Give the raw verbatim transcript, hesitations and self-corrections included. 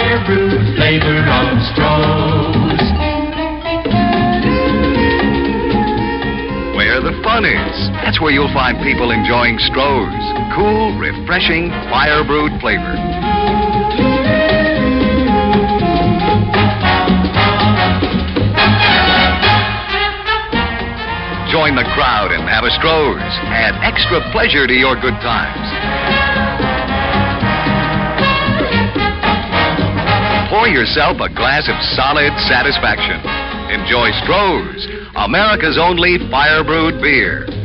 fire brewed flavor of Stroh's. Where the fun is, that's where you'll find people enjoying Stroh's. Cool, refreshing, fire brewed flavor. Join the crowd and have a Stroh's. Add extra pleasure to your good times. Pour yourself a glass of solid satisfaction. Enjoy Stroh's, America's only fire-brewed beer.